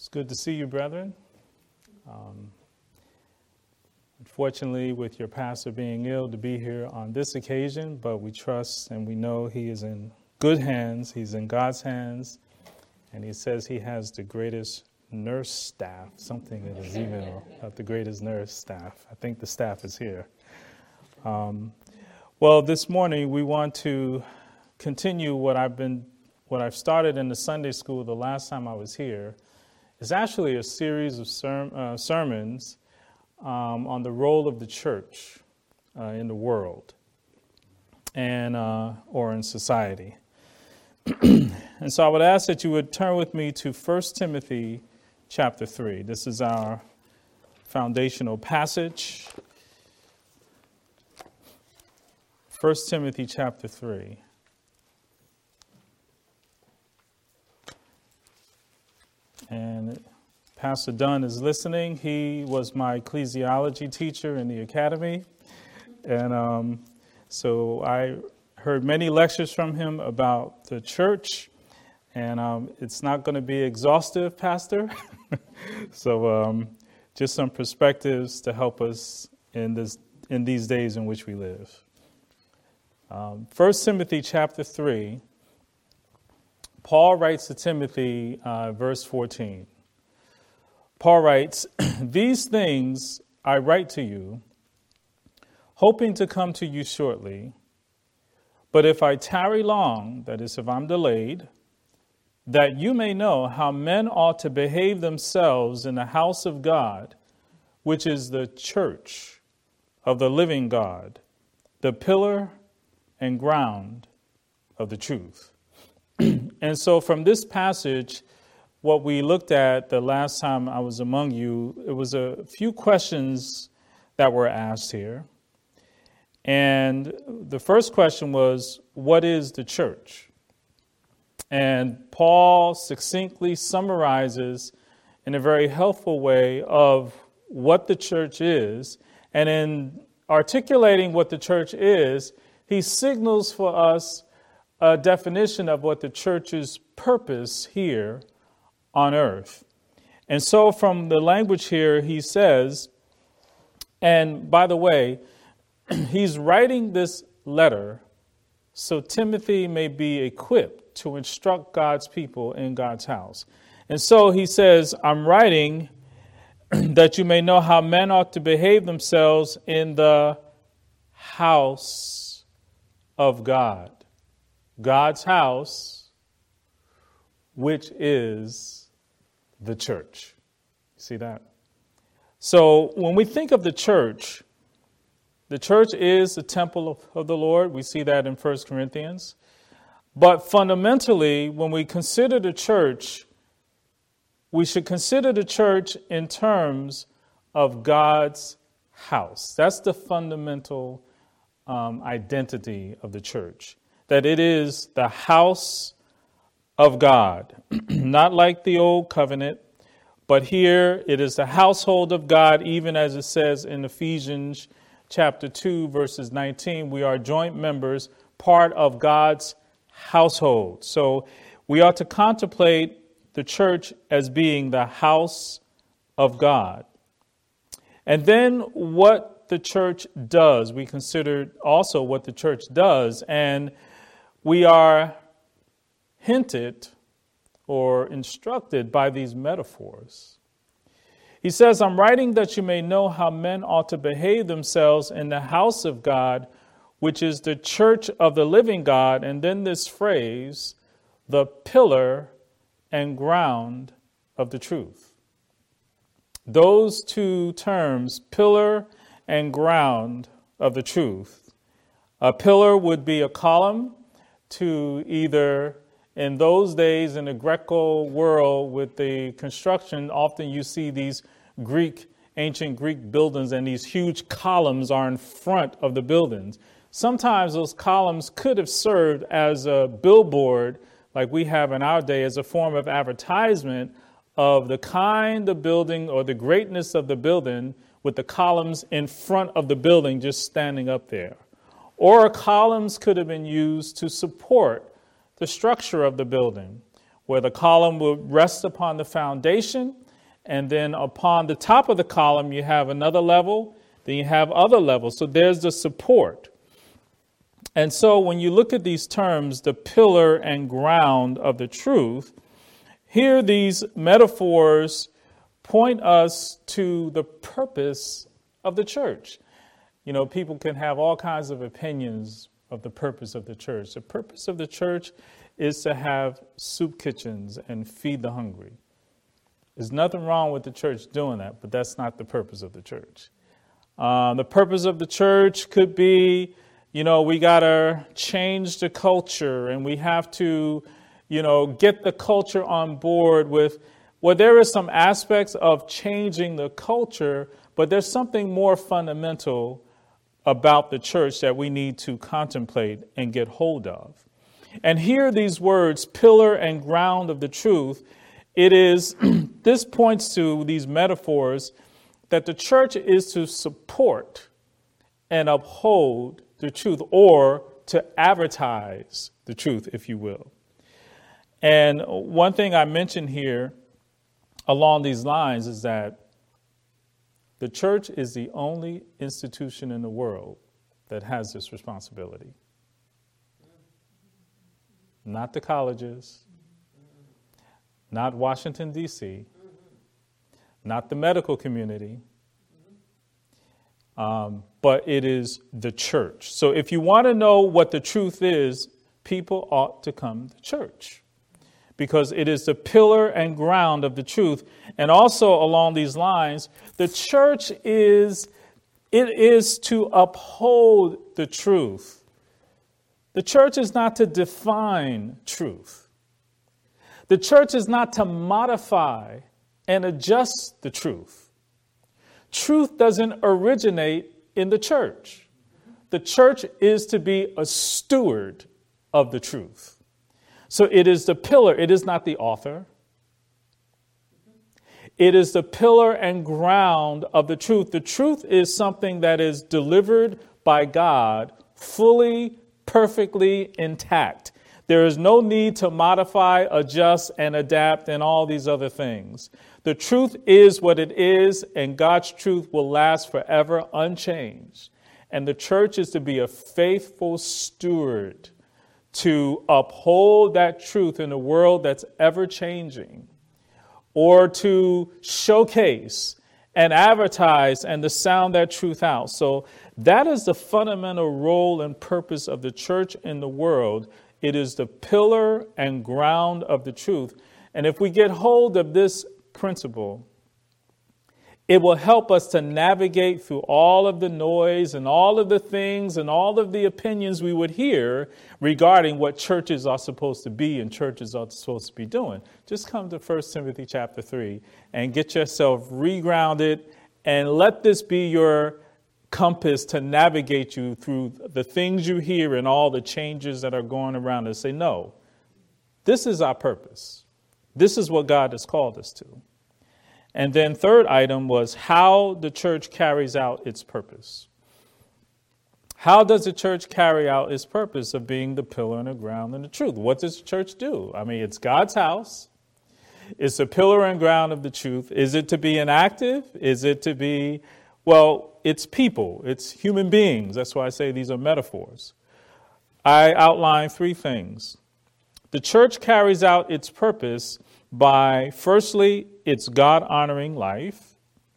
It's good to see you, brethren. Unfortunately, with your pastor being ill, to be here on this occasion, but we trust and we know he is in good hands. He's in God's hands, and he says he has the greatest nurse staff, something that is even not the greatest nurse staff. I think the staff is here. Well, this morning we want to continue what I've started in the Sunday school the last time I was here. It's actually a series of sermons on the role of the church in the world and or in society. And so I would ask that you would turn with me to 1 Timothy chapter 3. This is our foundational passage. 1 Timothy chapter 3. And Pastor Dunn is listening. He was my ecclesiology teacher in the academy. And so I heard many lectures from him about the church. And it's not going to be exhaustive, Pastor. So just some perspectives to help us in these days in which we live. 1 Timothy chapter 3. Paul writes to Timothy, verse 14. Paul writes, "These things I write to you, hoping to come to you shortly. But if I tarry long, that is, if I'm delayed, that you may know how men ought to behave themselves in the house of God, which is the church of the living God, the pillar and ground of the truth." And so from this passage, what we looked at the last time I was among you, it was a few questions that were asked here. And the first question was, what is the church? And Paul succinctly summarizes in a very helpful way of what the church is. And in articulating what the church is, he signals for us a definition of what the church's purpose here on earth. And so from the language here, he says, and by the way, he's writing this letter so Timothy may be equipped to instruct God's people in God's house. And so he says, I'm writing that you may know how men ought to behave themselves in the house of God. God's house, which is the church. See that? So when we think of the church is the temple of the Lord. We see that in 1 Corinthians. But fundamentally, when we consider the church, we should consider the church in terms of God's house. That's the fundamental identity of the church. That it is the house of God, not like the old covenant, but here it is the household of God, even as it says in Ephesians chapter 2, verses 19, we are joint members, part of God's household. So we ought to contemplate the church as being the house of God. And then what the church does, we considered also what the church does, and we are hinted or instructed by these metaphors. He says, I'm writing that you may know how men ought to behave themselves in the house of God, which is the church of the living God. And then this phrase, the pillar and ground of the truth. Those two terms, pillar and ground of the truth. A pillar would be a column to either, in those days in the Greco world with the construction, often you see these ancient Greek buildings and these huge columns are in front of the buildings. Sometimes those columns could have served as a billboard like we have in our day as a form of advertisement of the kind of building or the greatness of the building with the columns in front of the building just standing up there. Or columns could have been used to support the structure of the building, where the column will rest upon the foundation, and then upon the top of the column you have another level, then you have other levels. So there's the support. And so when you look at these terms, the pillar and ground of the truth, here these metaphors point us to the purpose of the church. You know, people can have all kinds of opinions of the purpose of the church. The purpose of the church is to have soup kitchens and feed the hungry. There's nothing wrong with the church doing that, but that's not the purpose of the church. The purpose of the church could be, you know, we got to change the culture, and we have to, you know, get the culture on board with, well, there are some aspects of changing the culture, but there's something more fundamental about the church that we need to contemplate and get hold of. And here these words, pillar and ground of the truth, it is, this points to these metaphors that the church is to support and uphold the truth, or to advertise the truth, if you will. And one thing I mentioned here along these lines is that the church is the only institution in the world that has this responsibility. Not the colleges, not Washington, D.C., not the medical community, but it is the church. So if you want to know what the truth is, people ought to come to church, because it is the pillar and ground of the truth. And also along these lines, the church is to uphold the truth. The church is not to define truth. The church is not to modify and adjust the truth. Truth doesn't originate in the church. The church is to be a steward of the truth. So it is the pillar. It is not the author. It is the pillar and ground of the truth. The truth is something that is delivered by God, fully, perfectly intact. There is no need to modify, adjust, and adapt, and all these other things. The truth is what it is, and God's truth will last forever unchanged. And the church is to be a faithful steward to uphold that truth in a world that's ever changing, or to showcase and advertise and to sound that truth out. So that is the fundamental role and purpose of the church in the world. It is the pillar and ground of the truth. And if we get hold of this principle, it will help us to navigate through all of the noise and all of the things and all of the opinions we would hear regarding what churches are supposed to be and churches are supposed to be doing. Just come to 1 Timothy chapter 3 and get yourself regrounded, and let this be your compass to navigate you through the things you hear and all the changes that are going around us. Say, no, this is our purpose. This is what God has called us to. And then third item was how the church carries out its purpose. How does the church carry out its purpose of being the pillar and the ground and the truth? What does the church do? I mean, it's God's house. It's the pillar and ground of the truth. Is it to be inactive? Is it to be, well, it's people. It's human beings. That's why I say these are metaphors. I outline three things. The church carries out its purpose by, firstly, its God-honoring life.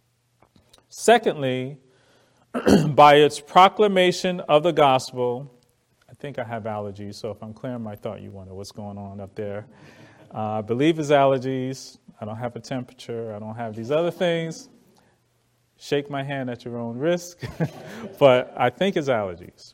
Secondly, by its proclamation of the gospel. I think I have allergies, so if I'm clearing my thought, you wonder what's going on up there. I believe it's allergies. I don't have a temperature. I don't have these other things. Shake my hand at your own risk. But I think it's allergies.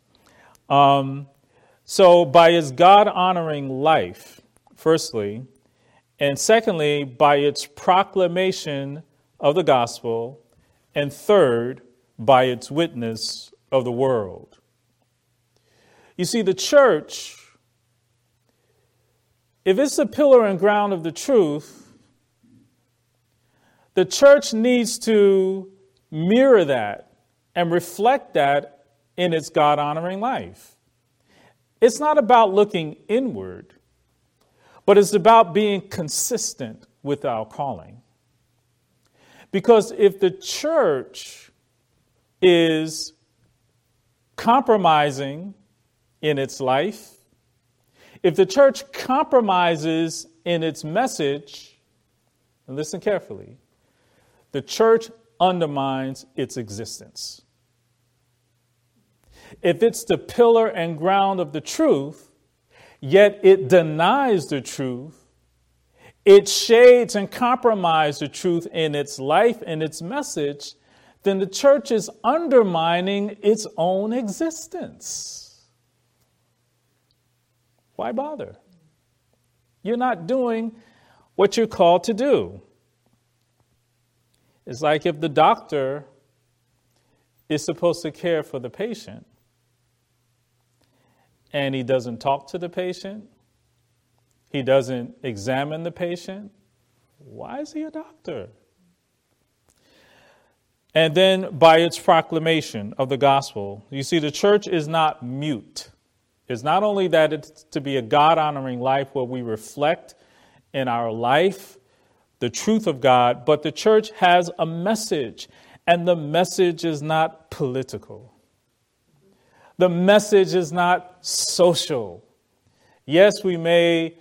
So by its God-honoring life, firstly, and secondly, by its proclamation of the gospel, and third, by its witness of the world. You see, the church, if it's the pillar and ground of the truth, the church needs to mirror that and reflect that in its God-honoring life. It's not about looking inward, but it's about being consistent with our calling. Because if the church is compromising in its life, if the church compromises in its message, and listen carefully, the church undermines its existence. If it's the pillar and ground of the truth, yet it denies the truth, it shades and compromises the truth in its life and its message, then the church is undermining its own existence. Why bother? You're not doing what you're called to do. It's like if the doctor is supposed to care for the patient and he doesn't talk to the patient, he doesn't examine the patient, why is he a doctor? And then by its proclamation of the gospel, you see, the church is not mute. It's not only that it's to be a God-honoring life where we reflect in our life the truth of God, but the church has a message, and the message is not political. The message is not social. Yes, we may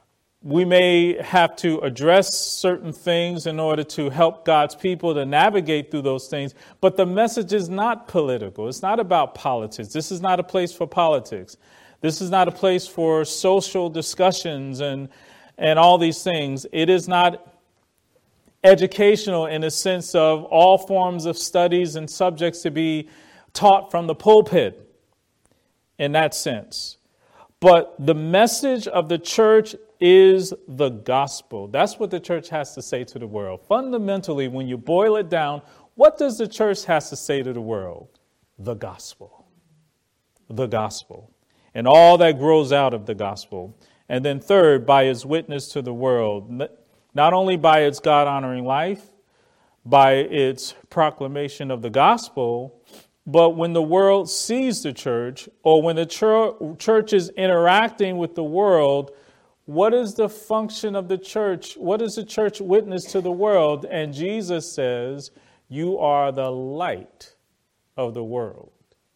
have to address certain things in order to help God's people to navigate through those things, but the message is not political. It's not about politics. This is not a place for politics. This is not a place for social discussions and all these things. It is not educational in the sense of all forms of studies and subjects to be taught from the pulpit in that sense. But the message of the church is the gospel. That's what the church has to say to the world. Fundamentally, when you boil it down, what does the church has to say to the world? The gospel. The gospel. And all that grows out of the gospel. And then third, by its witness to the world, not only by its God-honoring life, by its proclamation of the gospel, but when the world sees the church, or when the church is interacting with the world, what is the function of the church? What does the church witness to the world? And Jesus says, you are the light of the world.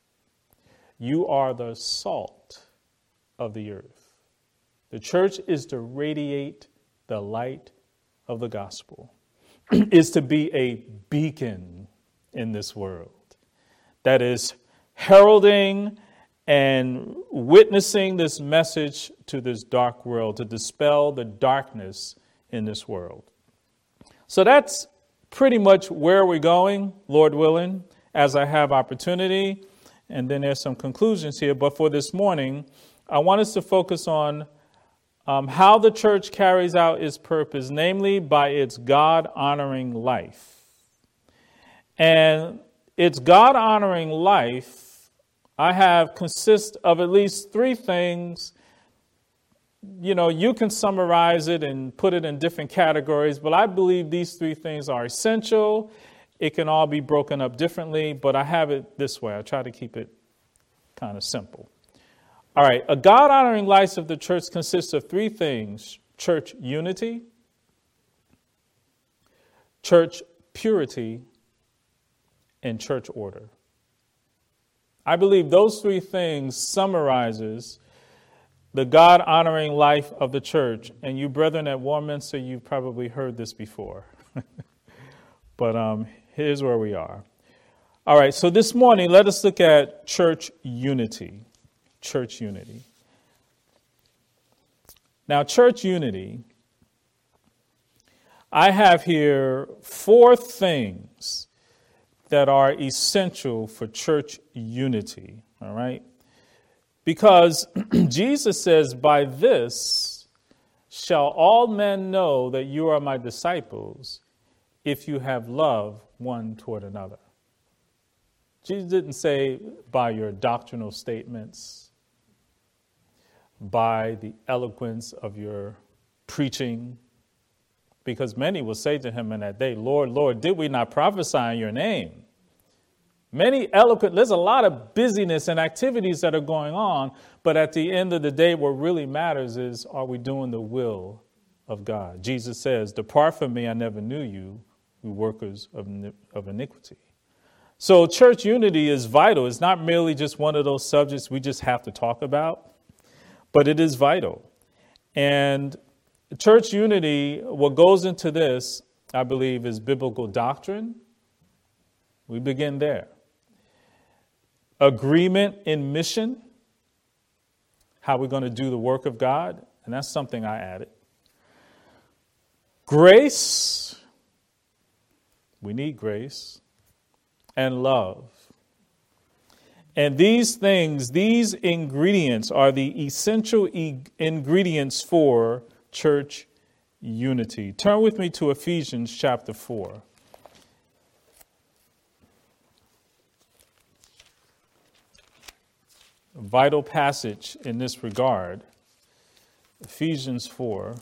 You are the salt of the earth. The church is to radiate the light of the gospel, is to be a beacon in this world that is heralding and witnessing this message to this dark world, to dispel the darkness in this world. So that's pretty much where we're going, Lord willing, as I have opportunity. And then there's some conclusions here. But for this morning, I want us to focus on how the church carries out its purpose, namely by its God-honoring life. And its God-honoring life, I have consists of at least three things. You know, you can summarize it and put it in different categories, but I believe these three things are essential. It can all be broken up differently, but I have it this way. I try to keep it kind of simple. All right, a God-honoring life of the church consists of three things: church unity, church purity, and church order. I believe those three things summarizes the God-honoring life of the church. And you brethren at Warminster, you've probably heard this before. But here's where we are. All right, so this morning, let us look at church unity. Church unity. Now, church unity, I have here four things that are essential for church unity, all right? Because Jesus says, by this shall all men know that you are my disciples, if you have love one toward another. Jesus didn't say by your doctrinal statements, by the eloquence of your preaching, because many will say to him in that day, Lord, Lord, did we not prophesy in your name? There's a lot of busyness and activities that are going on, but at the end of the day, what really matters is, are we doing the will of God? Jesus says, "Depart from me, I never knew you, you workers of iniquity." So church unity is vital. It's not merely just one of those subjects we just have to talk about, but it is vital. And church unity, what goes into this, I believe, is biblical doctrine. We begin there. Agreement in mission, how we're going to do the work of God, and that's something I added. Grace, we need grace, and love. And these things, these ingredients are the essential ingredients for church unity. Turn with me to Ephesians chapter 4. A vital passage in this regard. Ephesians 4.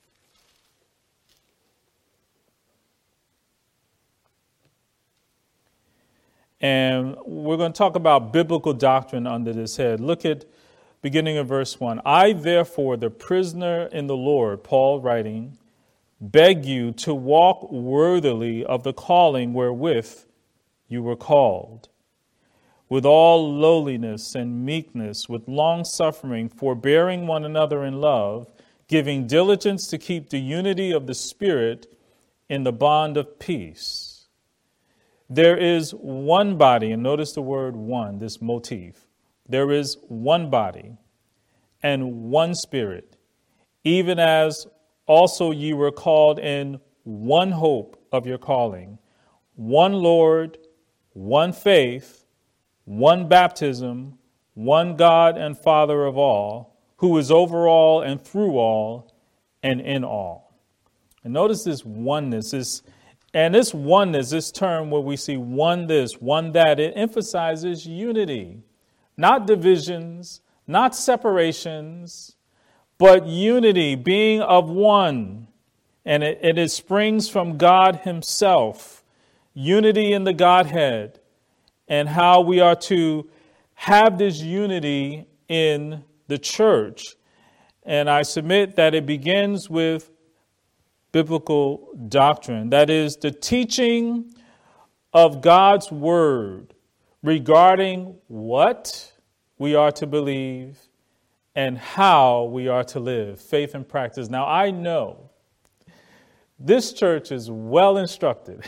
And we're going to talk about biblical doctrine under this head. Look at beginning of verse 1. "I, therefore, the prisoner in the Lord," Paul writing, "beg you to walk worthily of the calling wherewith you were called, with all lowliness and meekness, with long suffering, forbearing one another in love, giving diligence to keep the unity of the Spirit in the bond of peace. There is one body," and notice the word one, this motif. "There is one body and one Spirit, even as also ye were called in one hope of your calling, one Lord, one faith, one baptism, one God and Father of all, who is over all and through all and in all." And notice this oneness, this oneness, this term where we see one this, one that, it emphasizes unity, not divisions, not separations, but unity, being of one. And it springs from God himself, unity in the Godhead, and how we are to have this unity in the church. And I submit that it begins with biblical doctrine. That is the teaching of God's word regarding what we are to believe and how we are to live, faith and practice. Now, I know this church is well instructed.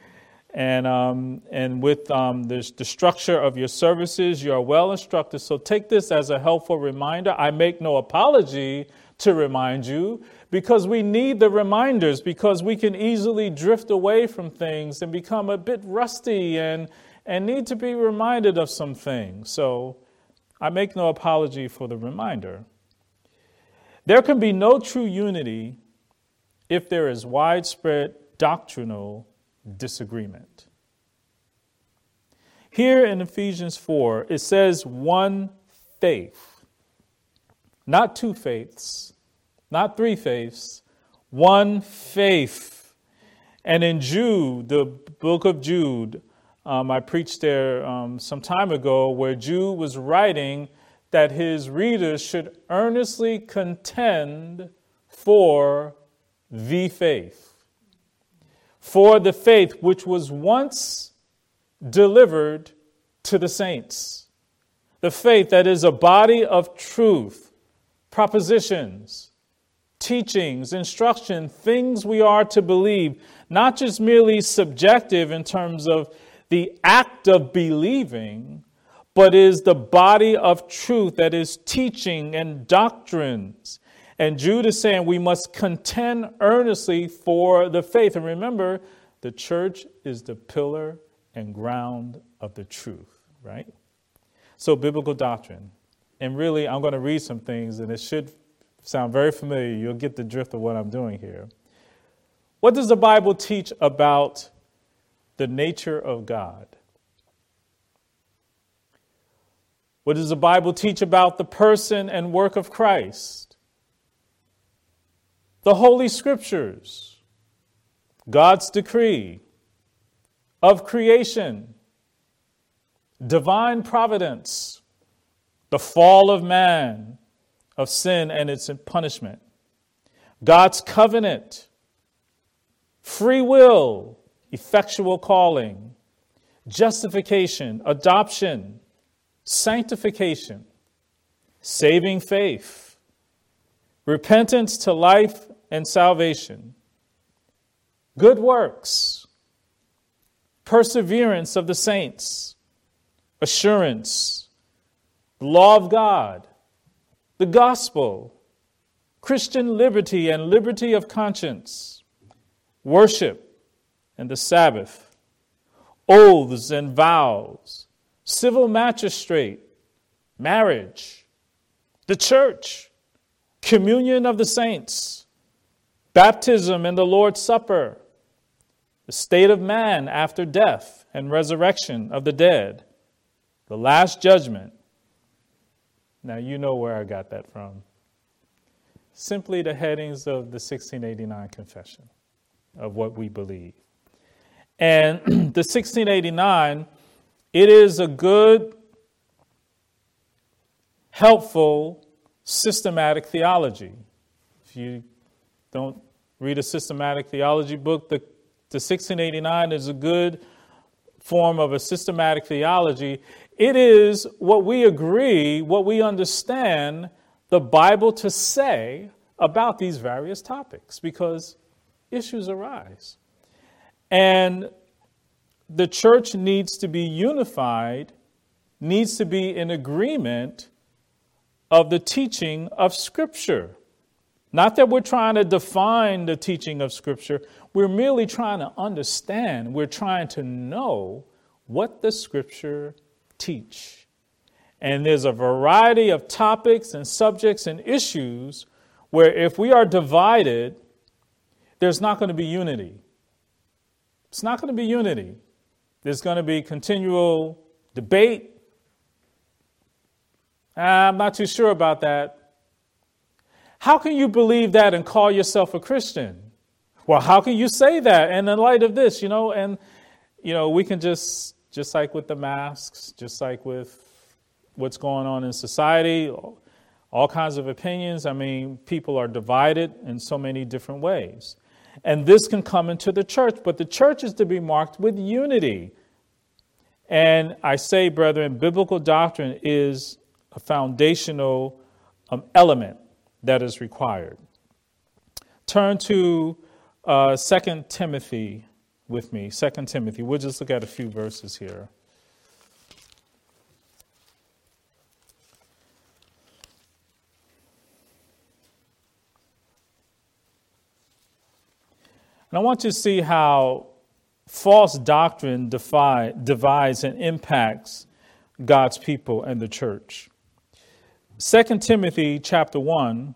And with the structure of your services, you are well instructed. So take this as a helpful reminder. I make no apology to remind you, because we need the reminders, because we can easily drift away from things and become a bit rusty and need to be reminded of some things. So I make no apology for the reminder. There can be no true unity if there is widespread doctrinal disagreement. Here in Ephesians 4, it says one faith, not two faiths, not three faiths, one faith. And in Jude, the book of Jude, I preached there some time ago, where Jude was writing that his readers should earnestly contend for the faith. For the faith which was once delivered to the saints. The faith that is a body of truth, propositions, teachings, instruction, things we are to believe, not just merely subjective in terms of the act of believing, but is the body of truth that is teaching and doctrines. And Jude is saying we must contend earnestly for the faith. And remember, the church is the pillar and ground of the truth, right? So biblical doctrine. And really, I'm going to read some things, and it should sound very familiar. You'll get the drift of what I'm doing here. What does the Bible teach about the nature of God? What does the Bible teach about the person and work of Christ? The Holy Scriptures, God's decree of creation, divine providence, the fall of man, of sin and its punishment, God's covenant, free will, effectual calling, justification, adoption, sanctification, saving faith, repentance to life and salvation, good works, perseverance of the saints, assurance, the law of God, the gospel, Christian liberty and liberty of conscience, worship and the Sabbath, oaths and vows, civil magistrate, marriage, the church, communion of the saints, baptism and the Lord's Supper, the state of man after death and resurrection of the dead, the last judgment. Now you know where I got that from. Simply the headings of the 1689 Confession of what we believe. And the 1689, it is a good, helpful, systematic theology. If you don't read a systematic theology book, the 1689 is a good form of a systematic theology. It is what we agree, what we understand the Bible to say about these various topics, because issues arise. And the church needs to be unified, needs to be in agreement of the teaching of Scripture. Not that we're trying to define the teaching of Scripture. We're merely trying to understand. We're trying to know what the Scripture teach. And there's a variety of topics and subjects and issues where if we are divided, there's not going to be unity. It's not going to be unity. There's going to be continual debate. I'm not too sure about that. How can you believe that and call yourself a Christian? Well, how can you say that? And in light of this, we can just like with the masks, just like with what's going on in society, all kinds of opinions. I mean, people are divided in so many different ways. And this can come into the church, but the church is to be marked with unity. And I say, brethren, biblical doctrine is a foundational element that is required. Turn to 2 Timothy with me. 2 Timothy. We'll just look at a few verses here. And I want you to see how false doctrine divides and impacts God's people and the church. 2 Timothy chapter 1.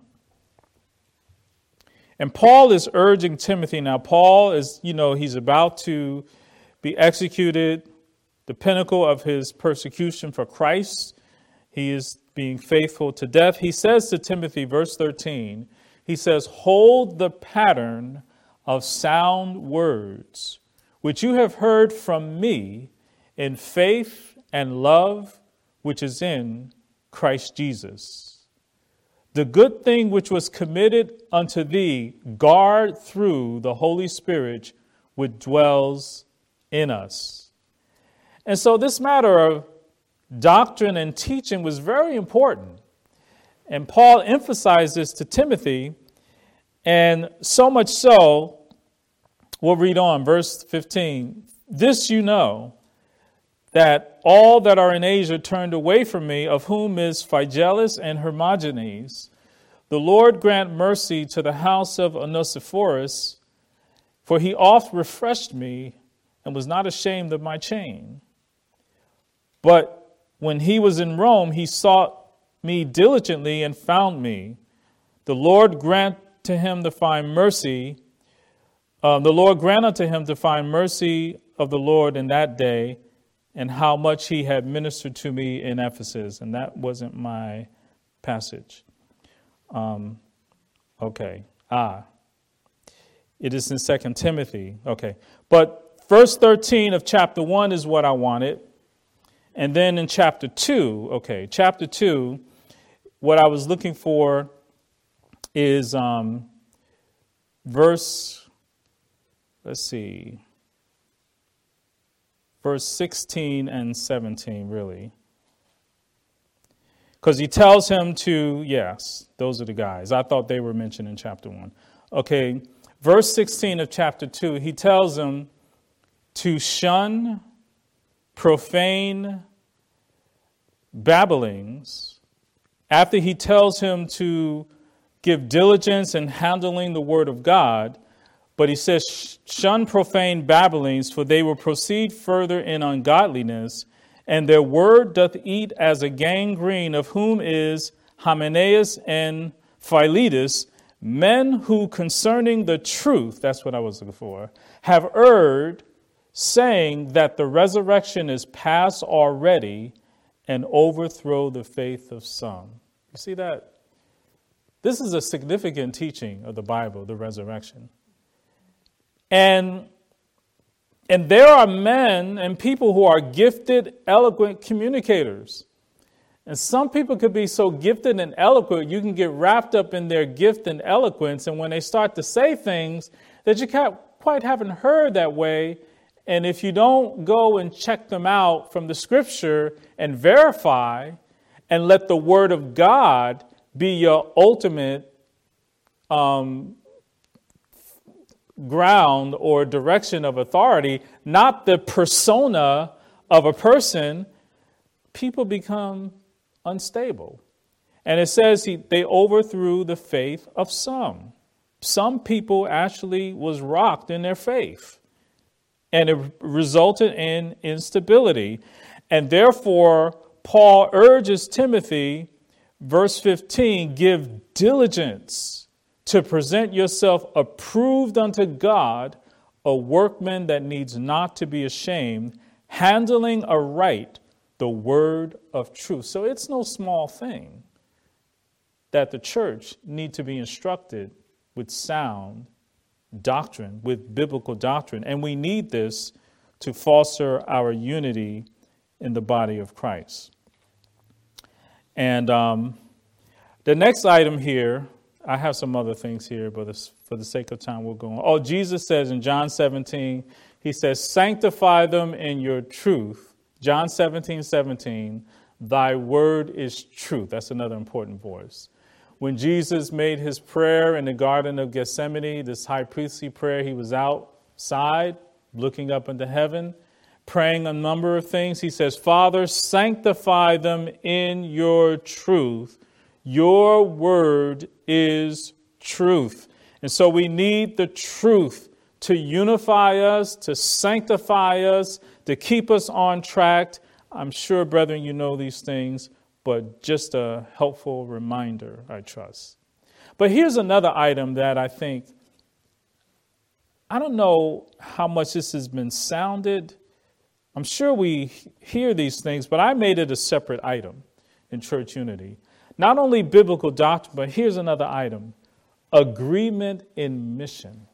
And Paul is urging Timothy. Now, Paul is, he's about to be executed, the pinnacle of his persecution for Christ. He is being faithful to death. He says to Timothy, verse 13, he says, hold the pattern of sound words, which you have heard from me in faith and love, which is in Christ Jesus. The good thing which was committed unto thee, guard through the Holy Spirit which dwells in us. And so this matter of doctrine and teaching was very important. And Paul emphasized this to Timothy. And so much so, we'll read on, verse 15. This you know, that all that are in Asia turned away from me, of whom is Phygelus and Hermogenes. The Lord grant mercy to the house of Onesiphorus, for he oft refreshed me and was not ashamed of my chain. But when he was in Rome, he sought me diligently and found me. The Lord grant to him to find mercy. The Lord grant unto him to find mercy of the Lord in that day, and how much he had ministered to me in Ephesus. And that wasn't my passage. Okay. It is in 2 Timothy. Okay. But verse 13 of chapter 1 is what I wanted. And then in chapter 2, what I was looking for is verse 16 and 17, really. Because he tells him to, yes, those are the guys. I thought they were mentioned in chapter 1. Okay, verse 16 of chapter 2, he tells him to shun profane babblings. After he tells him to give diligence in handling the word of God, but he says, shun profane babblings, for they will proceed further in ungodliness, and their word doth eat as a gangrene, of whom is Hymenaeus and Philetus, men who concerning the truth, that's what I was looking for, have erred, saying that the resurrection is past already, and overthrow the faith of some. You see that? This is a significant teaching of the Bible, the resurrection. And there are men and people who are gifted, eloquent communicators. And some people could be so gifted and eloquent, you can get wrapped up in their gift and eloquence. And when they start to say things that you quite haven't heard that way, and if you don't go and check them out from the scripture and verify and let the word of God be your ultimate ground or direction of authority, not the persona of a person, people become unstable. And it says they overthrew the faith of some. Some people actually was rocked in their faith. And it resulted in instability. And therefore, Paul urges Timothy, verse 15, give diligence to present yourself approved unto God, a workman that needs not to be ashamed, handling aright the word of truth. So it's no small thing that the church need to be instructed with sound doctrine, with biblical doctrine. And we need this to foster our unity in the body of Christ. And the next item here, I have some other things here, but for the sake of time, we'll go on. Oh, Jesus says in John 17, he says, sanctify them in your truth. John 17, thy word is truth. That's another important voice. When Jesus made his prayer in the Garden of Gethsemane, this high priestly prayer, he was outside looking up into heaven, praying a number of things. He says, Father, sanctify them in your truth. Your word is truth. And so we need the truth to unify us, to sanctify us, to keep us on track. I'm sure, brethren, you know these things, but just a helpful reminder, I trust. But here's another item that I think, I don't know how much this has been sounded. I'm sure we hear these things, but I made it a separate item in church unity. Not only biblical doctrine, but here's another item. Agreement in mission.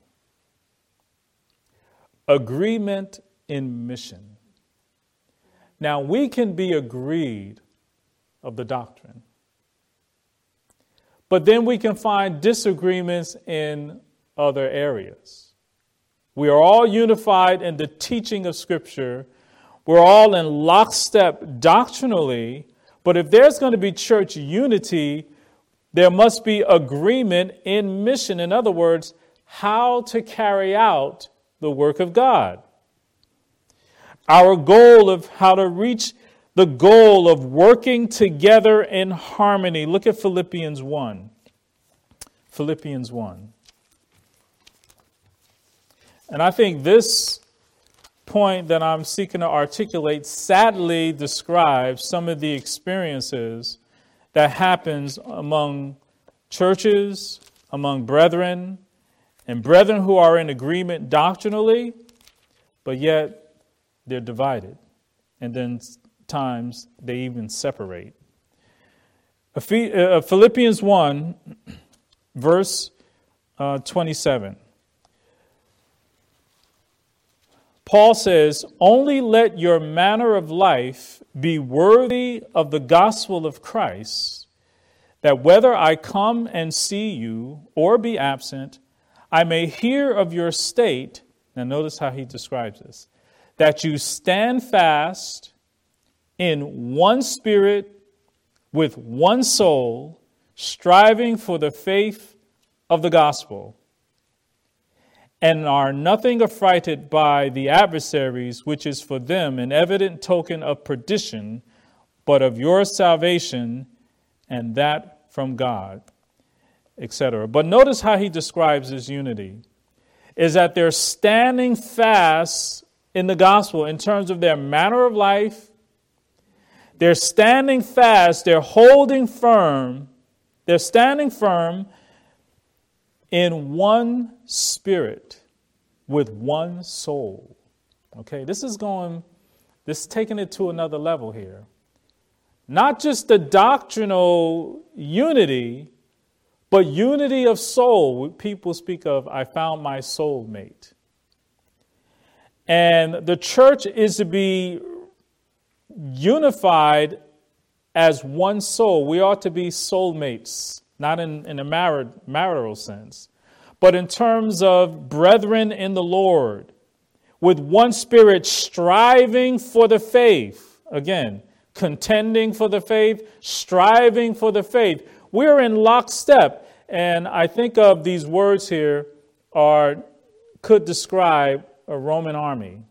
Agreement in mission. Now, we can be agreed of the doctrine, but then we can find disagreements in other areas. We are all unified in the teaching of Scripture. We're all in lockstep doctrinally, but if there's going to be church unity, there must be agreement in mission. In other words, how to carry out the work of God. Our goal of how to reach the goal of working together in harmony. Look at Philippians 1. Philippians 1. And I think this point that I'm seeking to articulate sadly describes some of the experiences that happens among churches, among brethren, and brethren who are in agreement doctrinally, but yet they're divided. And then times they even separate. Philippians 1, verse 27. Paul says, only let your manner of life be worthy of the gospel of Christ, that whether I come and see you or be absent, I may hear of your state. Now notice how he describes this. That you stand fast in one spirit with one soul, striving for the faith of the gospel, and are nothing affrighted by the adversaries, which is for them an evident token of perdition, but of your salvation, and that from God, etc. But notice how he describes this unity, is that they're standing fast in the gospel in terms of their manner of life. They're standing fast, they're holding firm, they're standing firm in one spirit with one soul. Okay, this is taking it to another level here. Not just the doctrinal unity, but unity of soul. People speak of, I found my soulmate. And the church is to be unified as one soul. We ought to be soulmates, not in a marital sense, but in terms of brethren in the Lord, with one spirit, striving for the faith. Again, contending for the faith, striving for the faith. We're in lockstep. And I think of these words here could describe a Roman army.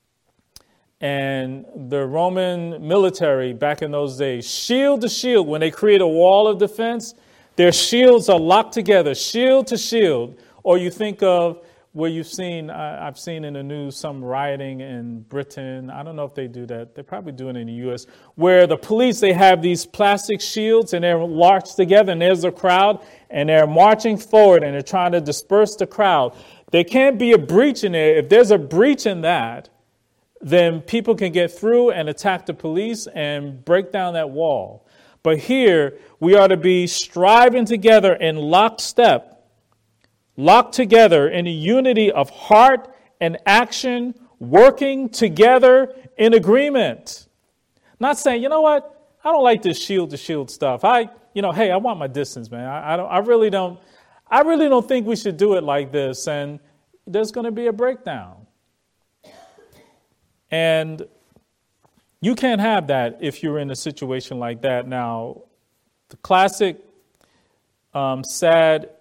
And the Roman military back in those days, shield to shield, when they create a wall of defense, their shields are locked together, shield to shield. Or you think of where I've seen in the news some rioting in Britain. I don't know if they do that. They probably do it in the U.S., where the police, they have these plastic shields and they're marched together and there's a crowd and they're marching forward and they're trying to disperse the crowd. There can't be a breach in there. If there's a breach in that, then people can get through and attack the police and break down that wall. But here, we ought to be striving together in lockstep, locked together in a unity of heart and action, working together in agreement. Not saying, you know what, I don't like this shield-to-shield stuff. Hey, I want my distance, man. I really don't think we should do it like this, and there's going to be a breakdown. And you can't have that if you're in a situation like that. Now, the classic sad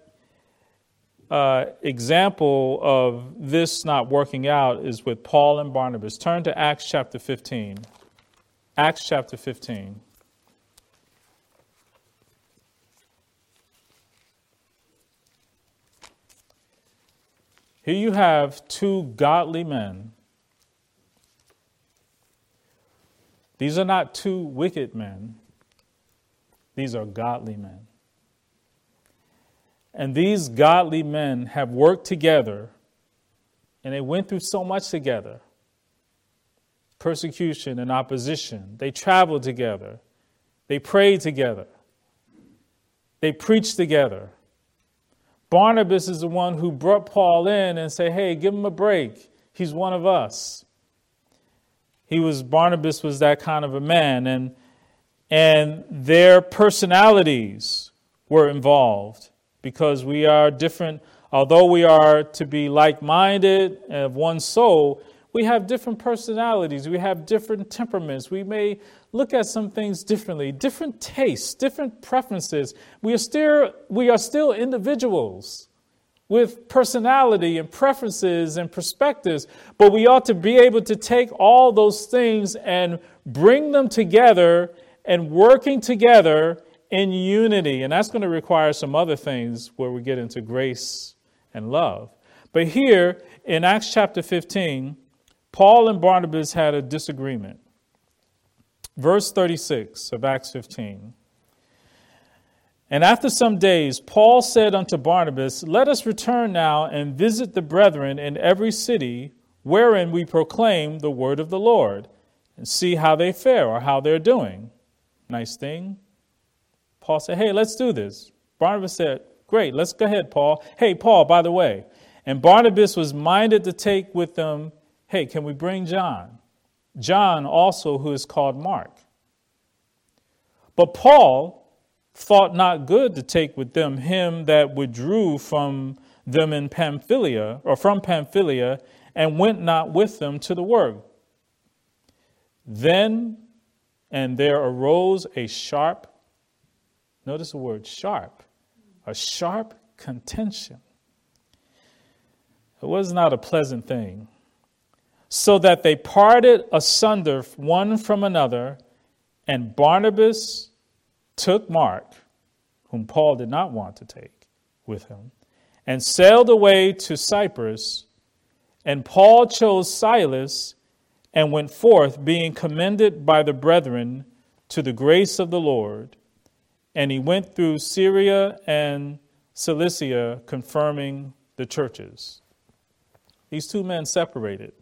example of this not working out is with Paul and Barnabas. Turn to Acts chapter 15. Acts chapter 15. Here you have two godly men. These are not two wicked men. These are godly men. And these godly men have worked together, and they went through so much together. Persecution and opposition. They traveled together. They prayed together. They preached together. Barnabas is the one who brought Paul in and said, hey, give him a break. He's one of us. Barnabas was that kind of a man, and their personalities were involved because we are different. Although we are to be like-minded and of one soul, we have different personalities. We have different temperaments. We may look at some things differently, different tastes, different preferences. We are still individuals with personality and preferences and perspectives, but we ought to be able to take all those things and bring them together and working together in unity. And that's going to require some other things where we get into grace and love. But here in Acts chapter 15, Paul and Barnabas had a disagreement. Verse 36 of Acts 15. And after some days, Paul said unto Barnabas, let us return now and visit the brethren in every city wherein we proclaim the word of the Lord, and see how they fare or how they're doing. Nice thing. Paul said, hey, let's do this. Barnabas said, great, let's go ahead, Paul. Hey, Paul, by the way. And Barnabas was minded to take with them hey, can we bring John? John also, who is called Mark. But Paul thought not good to take with them him that withdrew from them in Pamphylia, or from Pamphylia, and went not with them to the work. Then, and there arose a sharp, notice the word sharp, a sharp contention. It was not a pleasant thing. So that they parted asunder one from another, and Barnabas took Mark, whom Paul did not want to take with him, and sailed away to Cyprus. And Paul chose Silas and went forth, being commended by the brethren to the grace of the Lord. And he went through Syria and Cilicia, confirming the churches. These two men separated.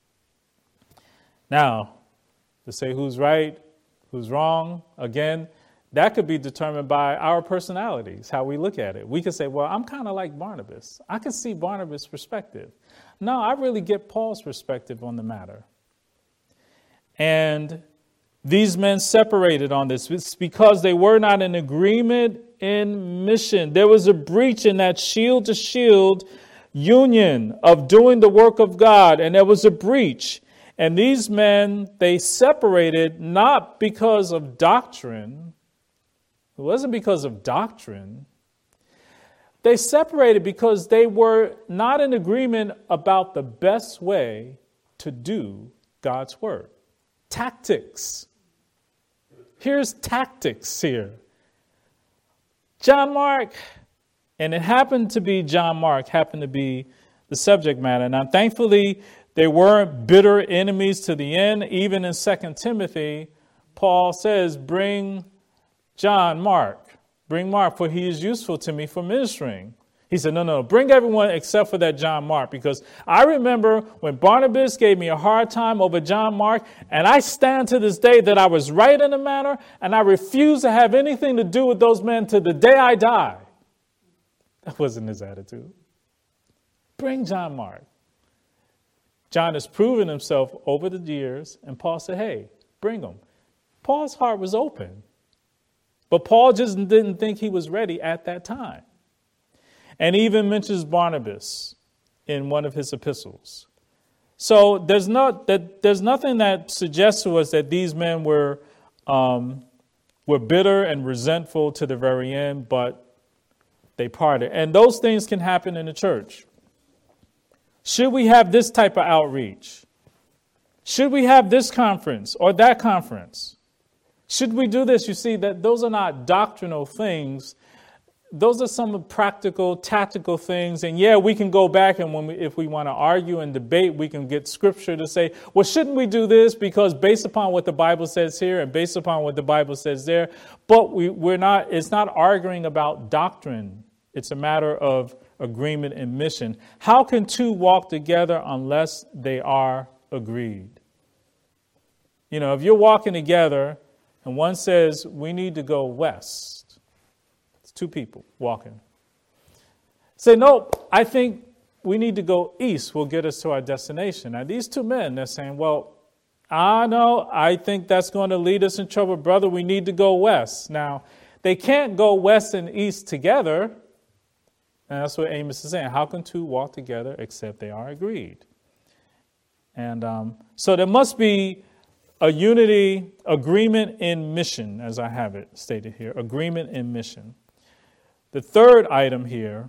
Now, to say who's right, who's wrong, again, that could be determined by our personalities, how we look at it. We could say, well, I'm kind of like Barnabas. I can see Barnabas' perspective. No, I really get Paul's perspective on the matter. And these men separated on this. It's because they were not in agreement in mission. There was a breach in that shield-to-shield union of doing the work of God, and there was a breach. And these men, they separated not because of doctrine. It wasn't because of doctrine. They separated because they were not in agreement about the best way to do God's work. Tactics. Here's tactics here. John Mark, and it happened to be John Mark, happened to be the subject matter. Now, thankfully, they weren't bitter enemies to the end. Even in 2 Timothy, Paul says, bring John Mark. Bring Mark, for he is useful to me for ministering. He said, no, bring everyone except for that John Mark, because I remember when Barnabas gave me a hard time over John Mark, and I stand to this day that I was right in the matter, and I refuse to have anything to do with those men to the day I die. That wasn't his attitude. Bring John Mark. John has proven himself over the years, and Paul said, hey, bring him. Paul's heart was open, but Paul just didn't think he was ready at that time. And even mentions Barnabas in one of his epistles. So there's nothing that suggests to us that these men were bitter and resentful to the very end, but they parted. And those things can happen in the church. Should we have this type of outreach? Should we have this conference or that conference? Should we do this? You see, that those are not doctrinal things. Those are some practical, tactical things. And yeah, we can go back and if we want to argue and debate, we can get scripture to say, well, shouldn't we do this? Because based upon what the Bible says here and based upon what the Bible says there. But it's not arguing about doctrine. It's a matter of agreement and mission. How can two walk together unless they are agreed? You know, if you're walking together and one says we need to go west, two people walking. Say, no, I think we need to go east. Will get us to our destination. Now, these two men, they're saying, well, I think that's going to lead us in trouble. Brother, we need to go west. Now, they can't go west and east together. And that's what Amos is saying. How can two walk together except they are agreed? And so there must be a unity, agreement in mission, as I have it stated here, agreement in mission. The third item here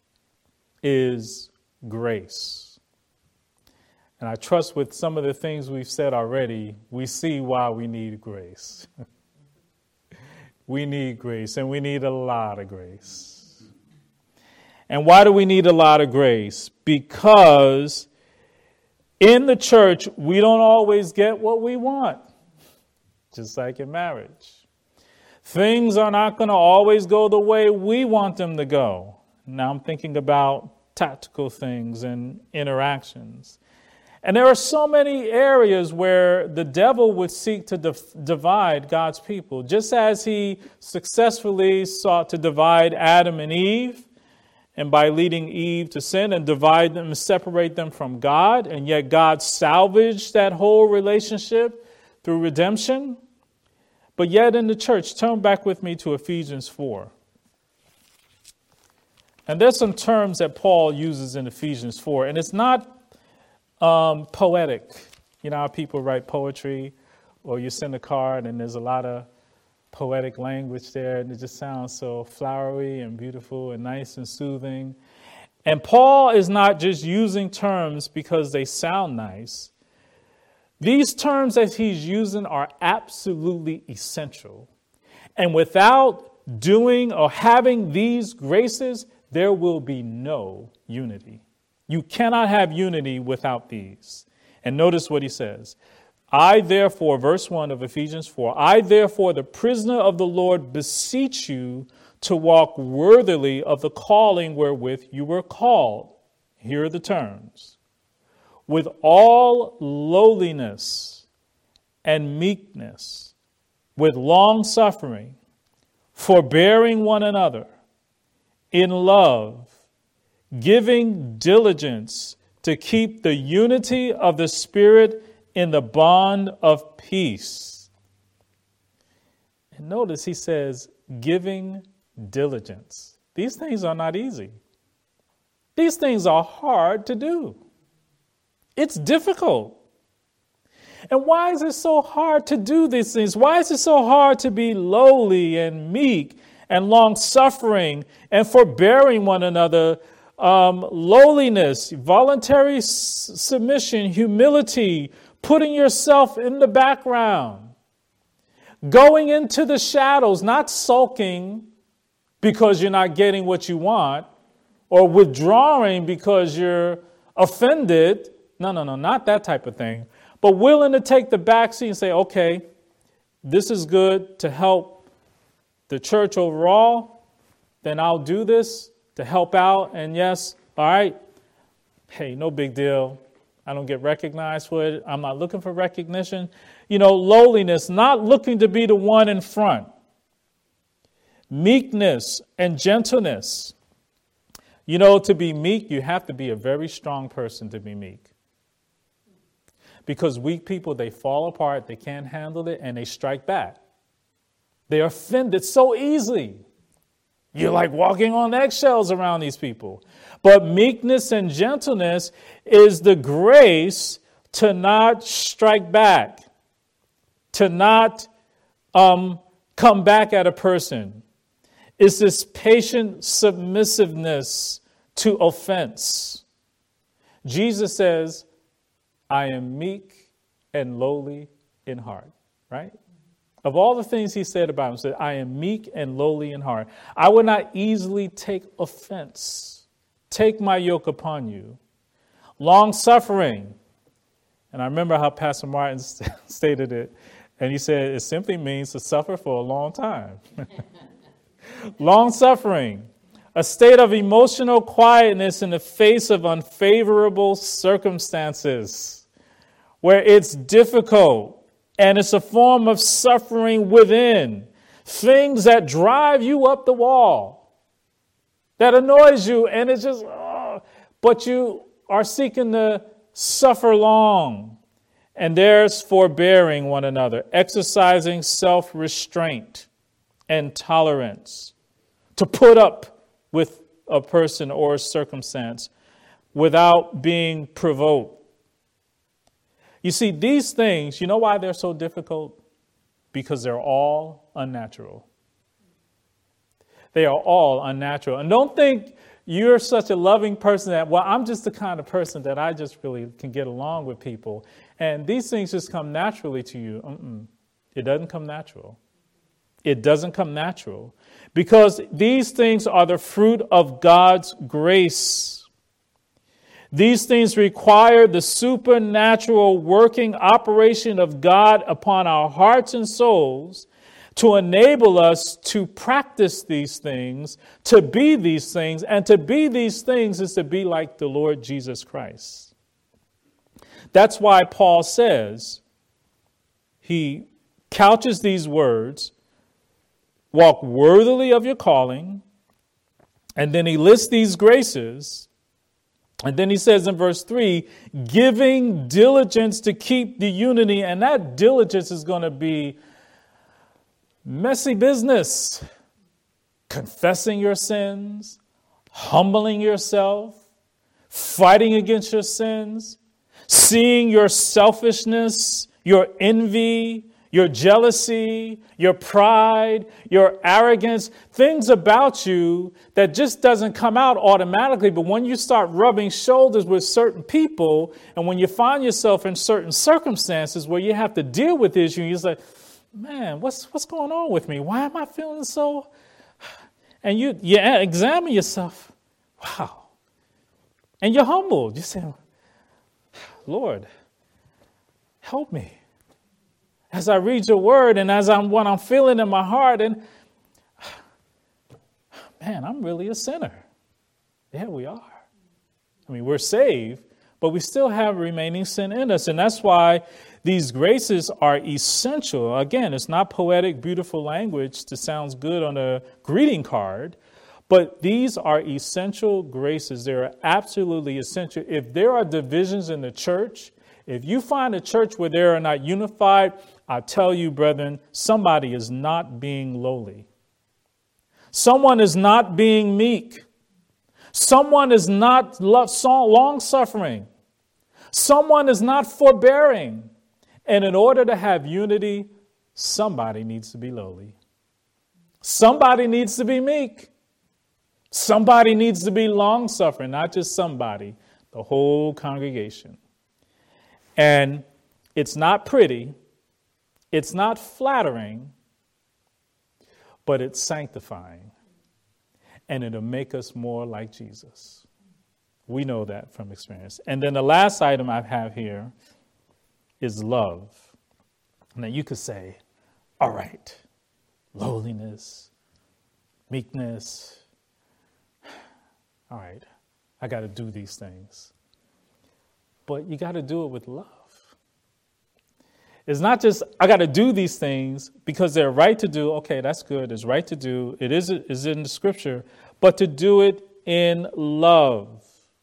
is grace. And I trust with some of the things we've said already, we see why we need grace. We need grace, and we need a lot of grace. And why do we need a lot of grace? Because in the church, we don't always get what we want, just like in marriage. Things are not going to always go the way we want them to go. Now I'm thinking about tactical things and interactions. And there are so many areas where the devil would seek to divide God's people, just as he successfully sought to divide Adam and Eve. and by leading Eve to sin and divide them and separate them from God. And yet God salvaged that whole relationship through redemption. But yet in the church, turn back with me to Ephesians 4. And there's some terms that Paul uses in Ephesians 4, and it's not poetic. You know how people write poetry, or you send a card and there's a lot of poetic language there, and it just sounds so flowery and beautiful and nice and soothing. And Paul is not just using terms because they sound nice. These terms that he's using are absolutely essential. And without doing or having these graces, there will be no unity. You cannot have unity without these. And notice what he says. I therefore, verse 1 of Ephesians 4, I therefore, the prisoner of the Lord, beseech you to walk worthily of the calling wherewith you were called. Here are the terms. With all lowliness and meekness, with long suffering, forbearing one another, in love, giving diligence to keep the unity of the Spirit in the bond of peace. And notice he says, giving diligence. These things are not easy. These things are hard to do. It's difficult. And why is it so hard to do these things? Why is it so hard to be lowly and meek and long-suffering and forbearing one another? Lowliness, voluntary submission, humility, putting yourself in the background, going into the shadows, not sulking because you're not getting what you want, or withdrawing because you're offended. No, not that type of thing. But willing to take the back seat and say, okay, this is good to help the church overall, then I'll do this to help out. And yes, all right, hey, no big deal. I don't get recognized for it. I'm not looking for recognition. You know, lowliness, not looking to be the one in front. Meekness and gentleness. You know, to be meek, you have to be a very strong person to be meek. Because weak people, they fall apart, they can't handle it, and they strike back. They're offended so easily. You're like walking on eggshells around these people. But meekness and gentleness is the grace to not strike back, to not come back at a person. It's this patient submissiveness to offense. Jesus says, I am meek and lowly in heart, right? Of all the things he said about him, he said, I am meek and lowly in heart. I will not easily take offense. Take my yoke upon you. Long suffering. And I remember how Pastor Martin stated it. And he said, it simply means to suffer for a long time. Long suffering. A state of emotional quietness in the face of unfavorable circumstances, where it's difficult. And it's a form of suffering within. Things that drive you up the wall. That annoys you. And it's just, but you are seeking to suffer long. And there's forbearing one another. Exercising self-restraint and tolerance. To put up with a person or a circumstance without being provoked. You see, these things, you know why they're so difficult? Because they're all unnatural. They are all unnatural. And don't think you're such a loving person that, well, I'm just the kind of person that I just really can get along with people. And these things just come naturally to you. It doesn't come natural. It doesn't come natural. Because these things are the fruit of God's grace. These things require the supernatural working operation of God upon our hearts and souls to enable us to practice these things, to be these things, and to be these things is to be like the Lord Jesus Christ. That's why Paul says, he couches these words, walk worthily of your calling, And then he lists these graces. And then he says in verse 3, giving diligence to keep the unity. And that diligence is going to be messy business. Confessing your sins, humbling yourself, fighting against your sins, seeing your selfishness, your envy, your jealousy, your pride, your arrogance, things about you that just doesn't come out automatically. But when you start rubbing shoulders with certain people, and when you find yourself in certain circumstances where you have to deal with issues, you're like, man, what's going on with me? Why am I feeling so? And you examine yourself. Wow. And you're humbled. You say, Lord, help me. As I read your word and what I'm feeling in my heart, and man, I'm really a sinner. Yeah, we are. I mean, we're saved, but we still have remaining sin in us. And that's why these graces are essential. Again, it's not poetic, beautiful language that sounds good on a greeting card, but these are essential graces. They're absolutely essential. If there are divisions in the church, if you find a church where they are not unified, I tell you, brethren, somebody is not being lowly. Someone is not being meek. Someone is not long-suffering. Someone is not forbearing. And in order to have unity, somebody needs to be lowly. Somebody needs to be meek. Somebody needs to be long-suffering, not just somebody, the whole congregation. And it's not pretty. It's not flattering, but it's sanctifying. And it'll make us more like Jesus. We know that from experience. And then the last item I have here is love. Now you could say, all right, lowliness, meekness. All right, I got to do these things. But you got to do it with love. It's not just, I got to do these things because they're right to do. Okay, that's good. It's right to do. It is in the scripture. But to do it in love.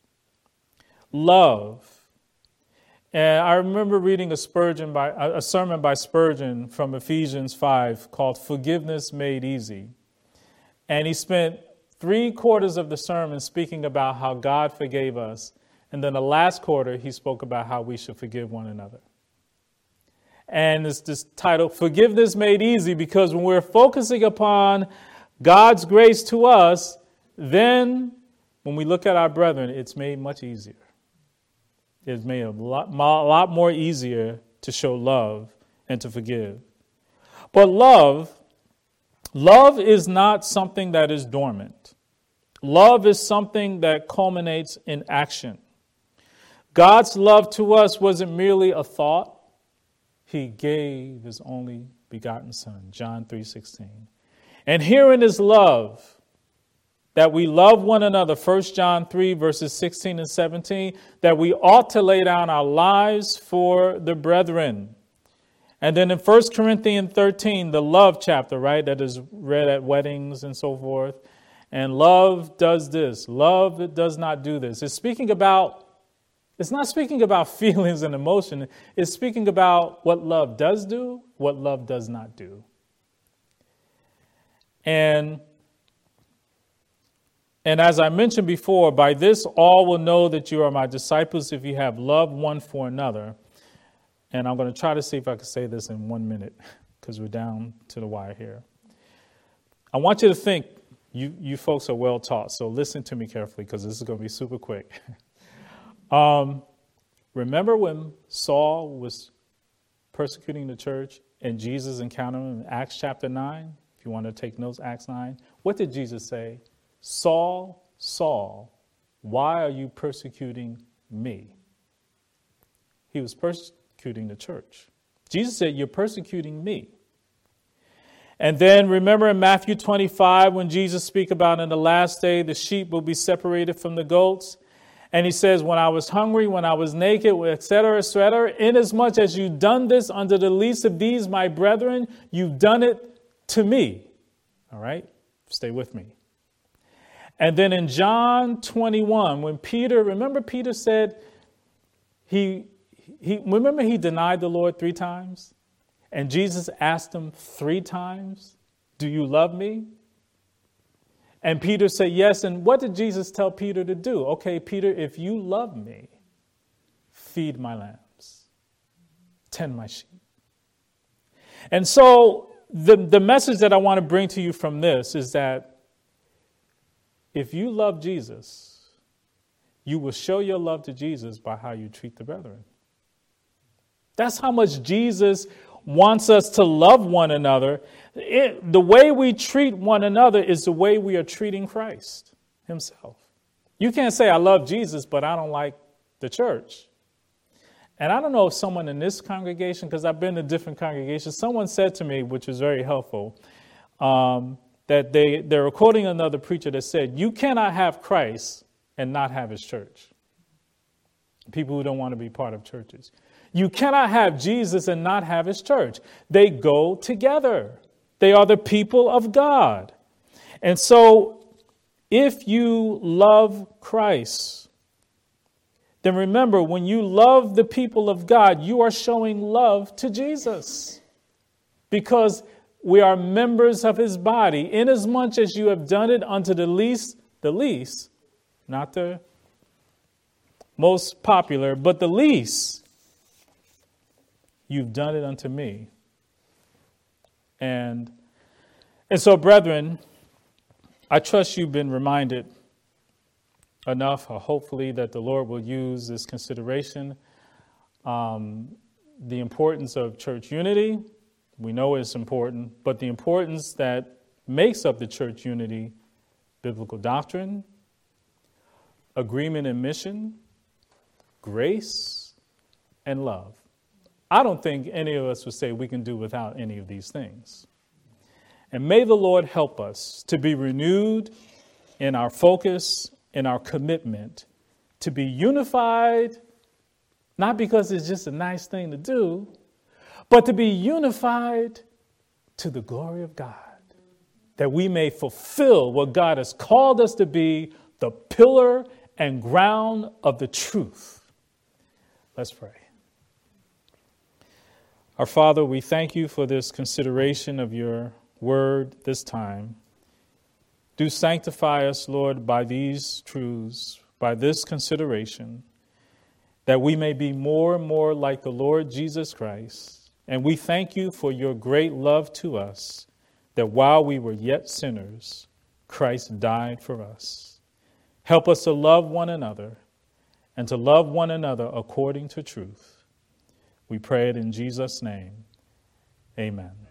Love. And I remember reading a sermon by Spurgeon from Ephesians 5 called Forgiveness Made Easy. And he spent 3/4 of the sermon speaking about how God forgave us. And then the last quarter, he spoke about how we should forgive one another. And it's this title, Forgiveness Made Easy, because when we're focusing upon God's grace to us, then when we look at our brethren, it's made much easier. It's made a lot more easier to show love and to forgive. But love is not something that is dormant. Love is something that culminates in action. God's love to us wasn't merely a thought. He gave his only begotten Son, John 3:16. And herein is love, that we love one another, 1 John 3, verses 16 and 17, that we ought to lay down our lives for the brethren. And then in 1 Corinthians 13, the love chapter, right, that is read at weddings and so forth. And love does this. Love does not do this. It's not speaking about feelings and emotion. It's speaking about what love does do, what love does not do. And as I mentioned before, by this all will know that you are my disciples if you have love one for another. And I'm going to try to see if I can say this in 1 minute because we're down to the wire here. I want you to think, you folks are well taught, so listen to me carefully because this is going to be super quick. Remember when Saul was persecuting the church and Jesus encountered him in Acts chapter 9? If you want to take notes, Acts 9. What did Jesus say? Saul, Saul, why are you persecuting me? He was persecuting the church. Jesus said, you're persecuting me. And then remember in Matthew 25, when Jesus speaks about in the last day, the sheep will be separated from the goats. And he says, when I was hungry, when I was naked, etc., inasmuch as you've done this unto the least of these, my brethren, you've done it to me. All right? Stay with me. And then in John 21, when remember Peter said he denied the Lord 3 times? And Jesus asked him 3 times, do you love me? And Peter said, yes. And what did Jesus tell Peter to do? Okay, Peter, if you love me, feed my lambs, tend my sheep. And so the message that I want to bring to you from this is that if you love Jesus, you will show your love to Jesus by how you treat the brethren. That's how much Jesus wants us to love one another. The way we treat one another is the way we are treating Christ himself. You can't say, I love Jesus, but I don't like the church. And I don't know if someone in this congregation, because I've been to different congregations, someone said to me, which was very helpful, that they were quoting another preacher that said, you cannot have Christ and not have his church. People who don't want to be part of churches. You cannot have Jesus and not have his church. They go together. They are the people of God. And so if you love Christ, then remember, when you love the people of God, you are showing love to Jesus. Because we are members of his body, inasmuch as you have done it unto the least, not the most popular, but the least. You've done it unto me. And so, brethren, I trust you've been reminded enough, or hopefully, that the Lord will use this consideration. The importance of church unity, we know it's important, but the importance that makes up the church unity, biblical doctrine, agreement in mission, grace, and love. I don't think any of us would say we can do without any of these things. And may the Lord help us to be renewed in our focus, in our commitment, to be unified, not because it's just a nice thing to do, but to be unified to the glory of God, that we may fulfill what God has called us to be, the pillar and ground of the truth. Let's pray. Our Father, we thank you for this consideration of your word this time. Do sanctify us, Lord, by these truths, by this consideration, that we may be more and more like the Lord Jesus Christ. And we thank you for your great love to us, that while we were yet sinners, Christ died for us. Help us to love one another and to love one another according to truth. We pray it in Jesus' name. Amen.